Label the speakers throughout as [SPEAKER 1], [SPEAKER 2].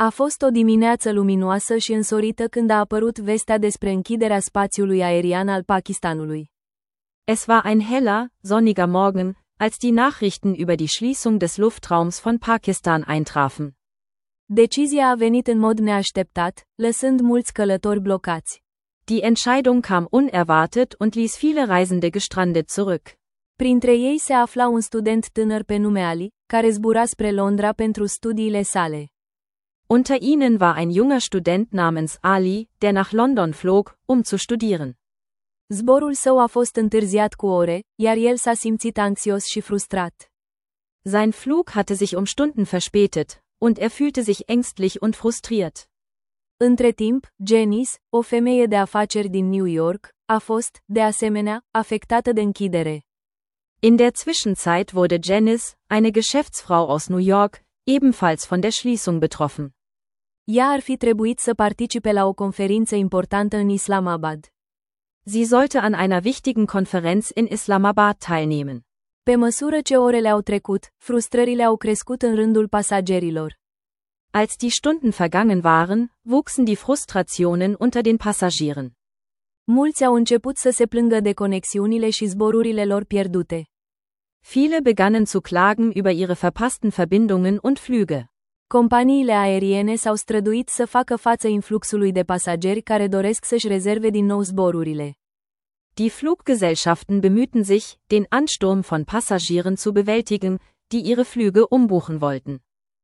[SPEAKER 1] A fost o dimineață luminoasă și însorită când a apărut vestea despre închiderea spațiului aerian al Pakistanului.
[SPEAKER 2] Es war ein heller, sonniger Morgen, als die Nachrichten über die Schließung des Luftraums von Pakistan eintrafen.
[SPEAKER 1] Decizia a venit în mod neașteptat, lăsând mulți călători blocați.
[SPEAKER 2] Die Entscheidung kam unerwartet und ließ viele Reisende gestrandet zurück.
[SPEAKER 1] Printre ei se afla un student tânăr pe nume Ali, care zbura spre Londra pentru studiile sale.
[SPEAKER 2] Unter ihnen war ein junger Student namens Ali, der nach London flog, zu studieren.
[SPEAKER 1] Zborul său a fost întârziat cu ore, iar el s-a simțit anxios și frustrat.
[SPEAKER 2] Sein Flug hatte sich Stunden verspätet, und er fühlte sich ängstlich und frustriert.
[SPEAKER 1] Între timp, Janice, o femeie de afaceri din New York, a fost, de asemenea, afectată de închidere.
[SPEAKER 2] In der Zwischenzeit wurde Janice, eine Geschäftsfrau aus New York, ebenfalls von der Schließung betroffen.
[SPEAKER 1] Ea ar fi trebuit să participe la o conferință importantă în Islamabad.
[SPEAKER 2] Sie sollte an einer wichtigen Konferenz in Islamabad teilnehmen.
[SPEAKER 1] Pe măsură ce orele au trecut, frustrările au crescut în rândul pasagerilor.
[SPEAKER 2] Als die Stunden vergangen waren, wuchsen die Frustrationen unter den Passagieren.
[SPEAKER 1] Mulți au început să se plângă de conexiunile și zborurile lor pierdute.
[SPEAKER 2] Viele begannen zu klagen über ihre verpassten Verbindungen und Flüge.
[SPEAKER 1] Companiile aeriene s-au străduit să facă față influxului de pasageri care doresc să-și rezerve din nou zborurile.
[SPEAKER 2] Die Fluggesellschaften bemühten sich, den Ansturm von Passagieren zu bewältigen, die ihre Flüge umbuchen wollten.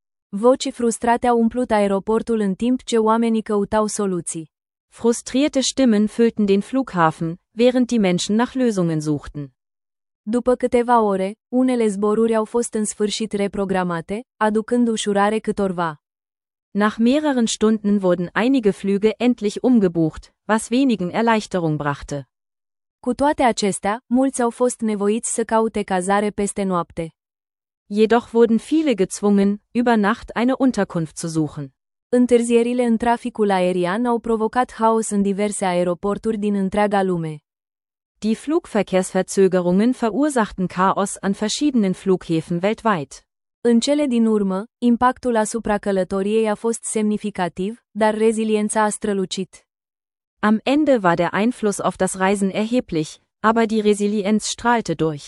[SPEAKER 1] Voci frustrate au umplut aeroportul în timp ce oamenii căutau soluții.
[SPEAKER 2] Frustrierte Stimmen füllten den Flughafen, während die Menschen nach Lösungen suchten.
[SPEAKER 1] După câteva ore, unele zboruri au fost în sfârșit reprogramate, aducând ușurare câtorva.
[SPEAKER 2] Nach mehreren Stunden wurden einige Flüge endlich umgebucht, was wenigen Erleichterung brachte.
[SPEAKER 1] Cu toate acestea, mulți au fost nevoiți să caute cazare peste noapte.
[SPEAKER 2] Jedoch wurden viele gezwungen, über Nacht eine Unterkunft zu suchen.
[SPEAKER 1] Întârzierile în traficul aerian au provocat haos în diverse aeroporturi din întreaga lume.
[SPEAKER 2] Die Flugverkehrsverzögerungen verursachten Chaos an verschiedenen Flughäfen weltweit.
[SPEAKER 1] În cele din urmă, impactul asupra călătoriei a fost semnificativ, dar reziliența a strălucit.
[SPEAKER 2] Am Ende war der Einfluss auf das Reisen erheblich, aber die Resilienz strahlte durch.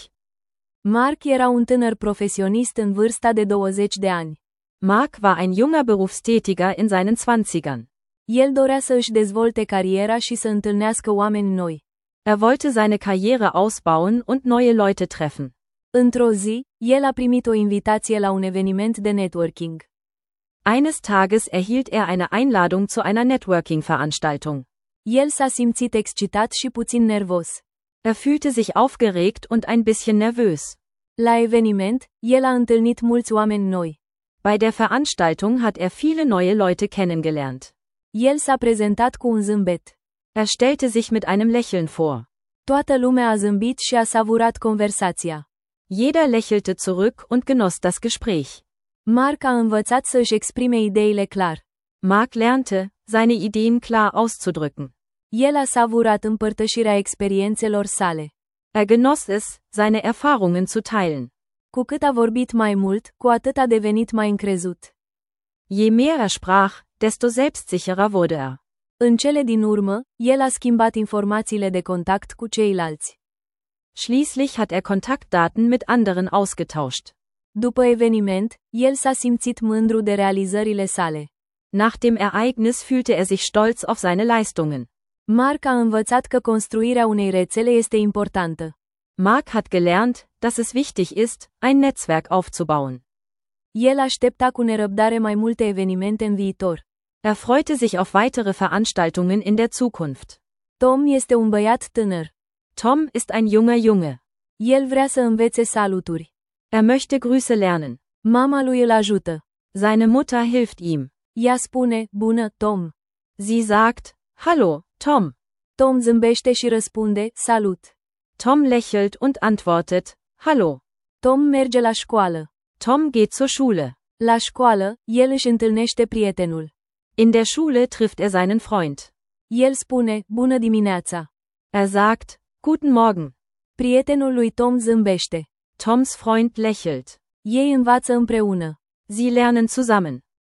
[SPEAKER 1] Mark era un tânăr profesionist în vârsta de 20 de ani.
[SPEAKER 2] Mark war ein junger Berufstätiger in seinen 20ern.
[SPEAKER 1] El dorea să își dezvolte cariera și să întâlnească oameni noi.
[SPEAKER 2] Er wollte seine Karriere ausbauen und neue Leute treffen.
[SPEAKER 1] Într-o zi, el a primit o invitație la un eveniment de networking.
[SPEAKER 2] Eines Tages erhielt er eine Einladung zu einer Networking-Veranstaltung.
[SPEAKER 1] El s-a simțit excitat și puțin nervos.
[SPEAKER 2] Er fühlte sich aufgeregt und ein bisschen nervös.
[SPEAKER 1] La eveniment, el a întâlnit mulți oameni noi.
[SPEAKER 2] Bei der Veranstaltung hat er viele neue Leute kennengelernt.
[SPEAKER 1] El s-a prezentat cu un zâmbet.
[SPEAKER 2] Er stellte sich mit einem Lächeln vor.
[SPEAKER 1] Toată lumea a zâmbit și a savurat conversația.
[SPEAKER 2] Jeder lächelte zurück und genoss das Gespräch.
[SPEAKER 1] Mark a învățat să își exprime ideile clar.
[SPEAKER 2] Mark lernte, seine Ideen klar auszudrücken.
[SPEAKER 1] El a savurat împărtășirea experiențelor sale.
[SPEAKER 2] Er genoss es, seine Erfahrungen zu teilen.
[SPEAKER 1] Cu cât a vorbit mai mult, cu atât a devenit mai încrezut.
[SPEAKER 2] Je mehr er sprach, desto selbstsicherer wurde er.
[SPEAKER 1] În cele din urmă, el a schimbat informațiile de contact cu ceilalți.
[SPEAKER 2] Schließlich hat er Kontaktdaten mit anderen ausgetauscht.
[SPEAKER 1] După eveniment, el s-a simțit mândru de realizările sale.
[SPEAKER 2] Nach dem Ereignis fühlte er sich stolz auf seine Leistungen.
[SPEAKER 1] Mark a învățat că construirea unei rețele este importantă.
[SPEAKER 2] Mark hat gelernt, dass es wichtig ist, ein Netzwerk aufzubauen.
[SPEAKER 1] El aștepta cu nerăbdare mai multe evenimente în viitor.
[SPEAKER 2] Er freute sich auf weitere Veranstaltungen in der Zukunft.
[SPEAKER 1] Tom este un băiat tânăr.
[SPEAKER 2] Tom ist ein junger Junge.
[SPEAKER 1] El vrea să învețe saluturi.
[SPEAKER 2] Er möchte Grüße lernen.
[SPEAKER 1] Mama lui îl ajută.
[SPEAKER 2] Seine Mutter hilft ihm.
[SPEAKER 1] Ea spune, bună, Tom.
[SPEAKER 2] Sie sagt, hallo, Tom.
[SPEAKER 1] Tom zâmbește și răspunde, salut.
[SPEAKER 2] Tom lächelt und antwortet, hallo.
[SPEAKER 1] Tom merge la școală.
[SPEAKER 2] Tom geht zur Schule.
[SPEAKER 1] La școală, el își întâlnește prietenul.
[SPEAKER 2] In der Schule trifft er seinen Freund.
[SPEAKER 1] El spune, bună dimineața.
[SPEAKER 2] Er sagt, guten Morgen.
[SPEAKER 1] Prietenul lui Tom zâmbește.
[SPEAKER 2] Toms Freund lächelt.
[SPEAKER 1] Ei învață împreună.
[SPEAKER 2] Sie lernen zusammen.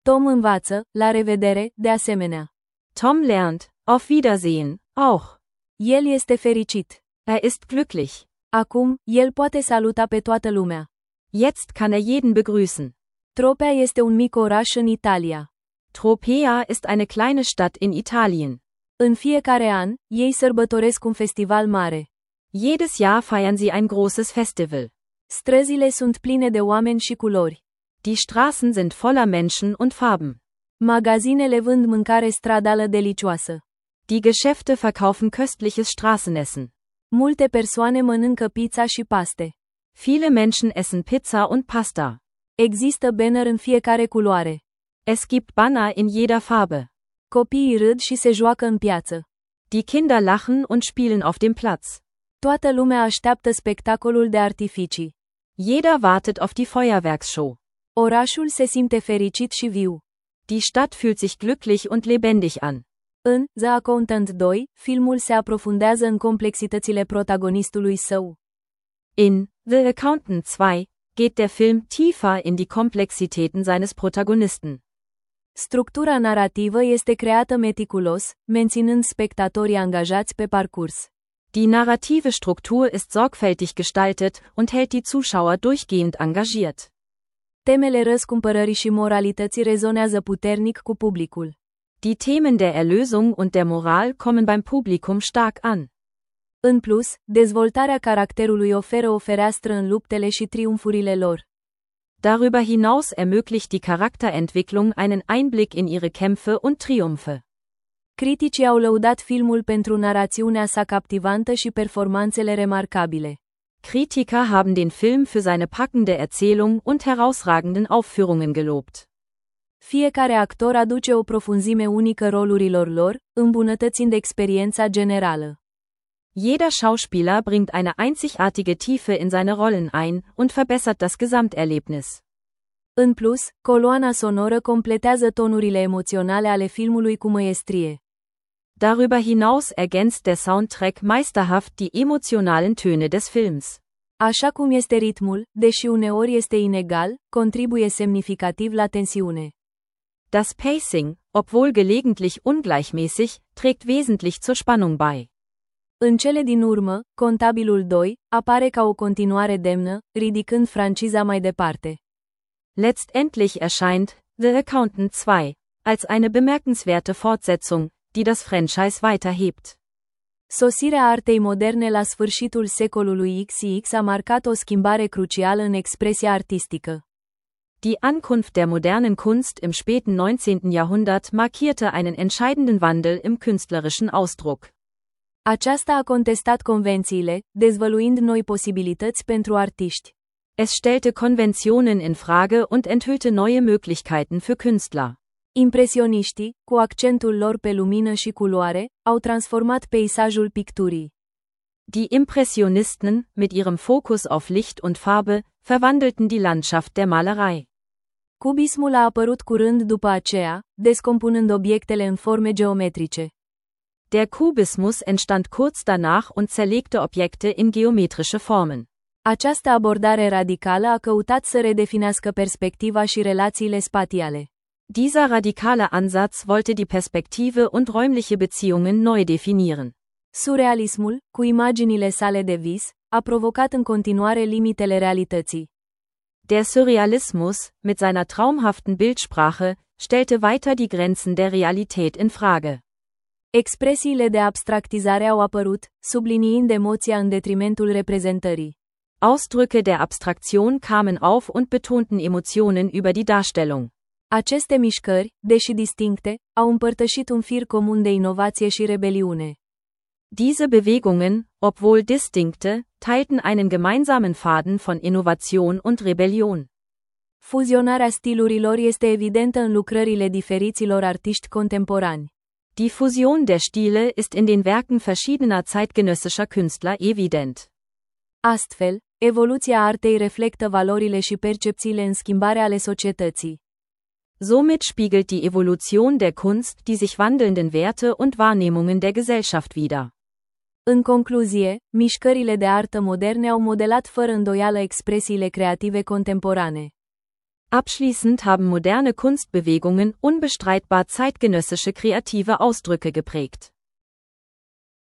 [SPEAKER 1] Tom învață, la revedere, de asemenea.
[SPEAKER 2] Tom lernt, auf Wiedersehen, auch.
[SPEAKER 1] El este fericit.
[SPEAKER 2] Er ist glücklich.
[SPEAKER 1] Acum, el poate saluta pe toată lumea.
[SPEAKER 2] Jetzt kann er jeden begrüßen.
[SPEAKER 1] Tropea este un mic oraș în Italia.
[SPEAKER 2] Tropea ist eine kleine Stadt in Italien.
[SPEAKER 1] În fiecare an, ei sărbătoresc un festival mare.
[SPEAKER 2] Jedes Jahr feiern sie ein großes Festival.
[SPEAKER 1] Străzile sunt pline de oameni și culori.
[SPEAKER 2] Die Straßen sind voller Menschen und Farben.
[SPEAKER 1] Magazinele vând mâncare stradală delicioasă.
[SPEAKER 2] Die Geschäfte verkaufen köstliches Straßenessen.
[SPEAKER 1] Multe persoane mănâncă pizza și paste.
[SPEAKER 2] Viele Menschen essen Pizza und Pasta.
[SPEAKER 1] Există banner în fiecare culoare.
[SPEAKER 2] Es gibt Banner in jeder Farbe.
[SPEAKER 1] Copiii râd și se joacă în piață.
[SPEAKER 2] Die Kinder lachen und spielen auf dem Platz.
[SPEAKER 1] Toată lumea așteaptă spectacolul de artificii.
[SPEAKER 2] Jeder wartet auf die Feuerwerksshow.
[SPEAKER 1] Orașul se simte fericit și viu.
[SPEAKER 2] Die Stadt fühlt sich glücklich und lebendig an.
[SPEAKER 1] În The Accountant 2, filmul se aprofundează în complexitățile protagonistului său.
[SPEAKER 2] In The Accountant 2 geht der Film tiefer in die Komplexitäten seines Protagonisten.
[SPEAKER 1] Structura narrativă este creată meticulos, menținând spectatorii angajați pe parcurs.
[SPEAKER 2] Die narrative Struktur ist sorgfältig gestaltet und hält die Zuschauer durchgehend engagiert.
[SPEAKER 1] Temele răscumpărării și moralității rezonează puternic cu publicul.
[SPEAKER 2] Die Themen der Erlösung und der Moral kommen beim Publikum stark an.
[SPEAKER 1] În plus, dezvoltarea caracterului oferă o fereastră în luptele și triumfurile lor.
[SPEAKER 2] Darüber hinaus ermöglicht die Charakterentwicklung einen Einblick in ihre Kämpfe und Triumphe.
[SPEAKER 1] Criticii au lăudat filmul pentru narațiunea sa captivantă și performanțele remarcabile.
[SPEAKER 2] Kritiker haben den Film für seine packende Erzählung und herausragenden Aufführungen gelobt.
[SPEAKER 1] Fiecare actor aduce o profunzime unică rolurilor lor, îmbunătățind experiența generală.
[SPEAKER 2] Jeder Schauspieler bringt eine einzigartige Tiefe in seine Rollen ein und verbessert das Gesamterlebnis.
[SPEAKER 1] În plus, coloana sonoră completează tonurile emoționale ale filmului cu măiestrie.
[SPEAKER 2] Darüber hinaus ergänzt der Soundtrack meisterhaft die emotionalen Töne des Films.
[SPEAKER 1] Așa cum este ritmul, deși uneori este inegal, contribuie semnificativ la tensiune.
[SPEAKER 2] Das Pacing, obwohl gelegentlich ungleichmäßig, trägt wesentlich zur Spannung bei.
[SPEAKER 1] În cele din urmă, Contabilul 2 apare ca o continuare demnă, ridicând franciza mai departe.
[SPEAKER 2] Letztendlich erscheint The Accountant 2 als eine bemerkenswerte Fortsetzung, die das Franchise weiterhebt.
[SPEAKER 1] Sosirea artei moderne la sfârșitul secolului XX a marcat o schimbare crucială în expresia artistică.
[SPEAKER 2] Die Ankunft der modernen Kunst im späten 19. Jahrhundert markierte einen entscheidenden Wandel im künstlerischen Ausdruck.
[SPEAKER 1] Aceasta a contestat convențiile, dezvăluind noi posibilități pentru artiști.
[SPEAKER 2] Es stellte Konventionen in Frage und enthüllte neue Möglichkeiten für Künstler.
[SPEAKER 1] Impresioniștii, cu accentul lor pe lumină și culoare, au transformat peisajul picturii.
[SPEAKER 2] Die Impressionisten, mit ihrem Fokus auf Licht und Farbe, verwandelten die Landschaft der Malerei.
[SPEAKER 1] Cubismul a apărut curând după aceea, descompunând obiectele în forme geometrice.
[SPEAKER 2] Der Kubismus entstand kurz danach und zerlegte Objekte in geometrische Formen.
[SPEAKER 1] Această abordare radicală a căutat să redefinească perspectiva și relațiile spatiale.
[SPEAKER 2] Dieser radikale Ansatz wollte die Perspektive und räumliche Beziehungen neu definieren.
[SPEAKER 1] Surrealismul, cu imaginile sale de vis, a provocat în continuare limitele realității.
[SPEAKER 2] Der Surrealismus, mit seiner traumhaften Bildsprache, stellte weiter die Grenzen der Realität in Frage.
[SPEAKER 1] Expresiile de abstractizare au apărut, subliniind emoția în detrimentul reprezentării.
[SPEAKER 2] Ausdrücke der Abstraktion kamen auf und betonten Emotionen über die Darstellung.
[SPEAKER 1] Aceste mișcări, deși distincte, au împărtășit un fir comun de inovație și rebeliune.
[SPEAKER 2] Diese Bewegungen, obwohl distinkte, teilten einen gemeinsamen Faden von Innovation und Rebellion.
[SPEAKER 1] Fuzionarea stilurilor este evidentă în lucrările diferiților artiști contemporani.
[SPEAKER 2] Die Fusion der Stile ist in den Werken verschiedener zeitgenössischer Künstler evident.
[SPEAKER 1] Astfel, evoluția artei reflectă valorile și percepțiile în schimbare ale societății.
[SPEAKER 2] Somit spiegelt die Evolution der Kunst die sich wandelnden Werte und Wahrnehmungen der Gesellschaft wider.
[SPEAKER 1] În concluzie, mișcările de artă moderne au modelat fără îndoială expresiile creative contemporane.
[SPEAKER 2] Abschließend haben moderne Kunstbewegungen unbestreitbar zeitgenössische kreative Ausdrücke geprägt.